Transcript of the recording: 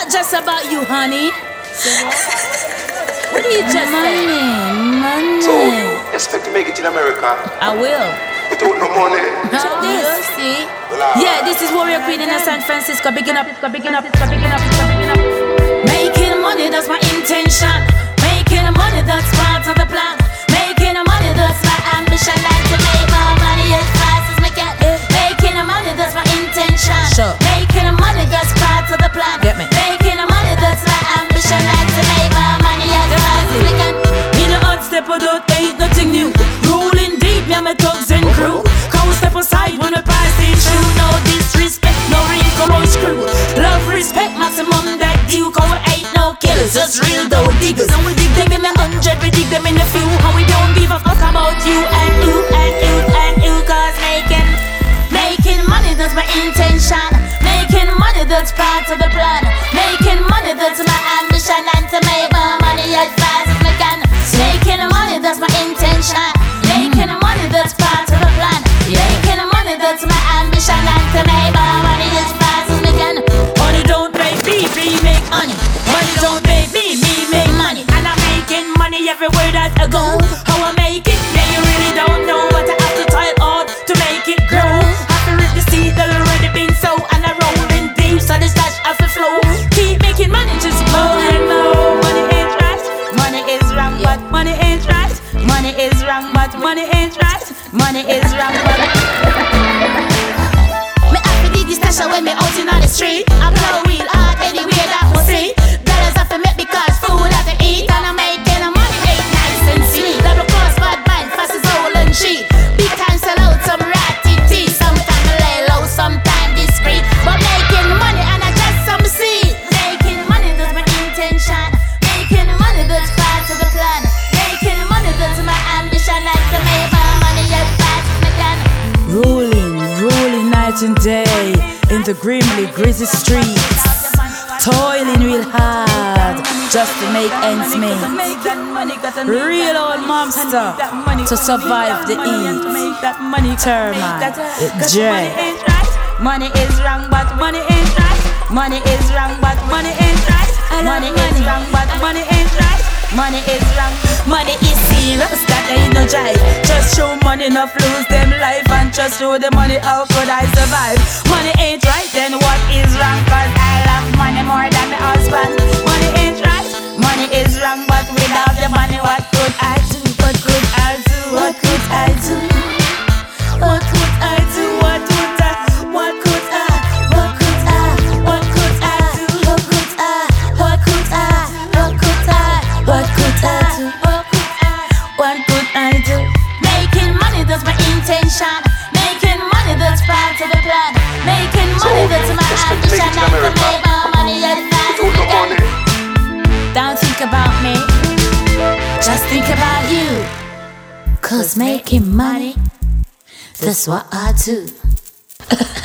just about you, honey. What do you just say? Money. So you expect to make it in America? I will. Without no money? Check this. You'll see. Yeah, this is Warrior Queen in San Francisco. Bigging up. Making money, that's my intention. Making money, that's part of the plan. Making money, that's my ambition. Like to make more money as fast as we can. Making money, that's my intention. Sure. Making money, that's part of the plan. Get me. Making money, that's my ambition. Like to make more money as fast as we can. In a hot step, I don't ain't nothing new. Rolling deep, me and my thugs and crew. Can't step aside when the price is true. No disrespect, no wrinkle or screw. Love, respect, maximum that due. Cause we ain't no killers, just real dough diggers. And we dig them in the 100, we dig them in the few. And we don't give a fuck about you and you and you and you. Cause making money, that's my intention. Making money, that's part of the plan. Making money, that's my ambition. And to make more money as fast as we can. Making money, that's my intention. Making money, that's part of the plan. Making money, that's my ambition. And to make more money as fast as we can. Money don't make me make money. Money don't make me make money. And I'm making money everywhere that I go. How I make it, yeah, you really don't know. But I have to toil hard to make it grow. Have to rip the seed that already been sown. And I roll in deep, so the stash have to flow. Keep making money, just more and more. Money ain't right, money is wrong, but money ain't right. Money is wrong, but money ain't right. Money is wrong, but me have to dig the stash when me out in on the street. I blow wheel hard anywhere that we see. Dollars have to make because food have to eat. And I'm making money ain't nice and sweet. Double cross, bad mind, fast as old and cheap. Big time sell out some ratty tea. Sometimes I lay low, sometimes discreet. But making money and I just some seed. Making money, that's my intention. Making money, that's part of the plan. Making money, that's my ambition. Like to make my money as fast as I can. Rolling night and day in the grimly gritty streets. Toiling real hard just to make ends meet. Real old monster to survive the heat. Termite, J. Money is wrong, but money ain't right. Money is wrong, but money ain't right. Money is wrong, but money ain't right. Money is wrong. Money is serious, that ain't no jive. Just show money, enough lose them life. And just show the money, how could I survive? Money ain't right, then what is wrong? Cause I love money more than my husband. Money ain't right, money is wrong. But without the money, what could I do? What could I do? What could I do? What could I do? What could I? What could I? What could I? What could I do? What could I? What could I? What could I? What could I do? What could I do? Making money, that's my intention. Making money, that's part of the plan. Making money, that's my ambition. And to make more money as fast as we can. Don't think about me, just think about you. Cause making money, that's what I do.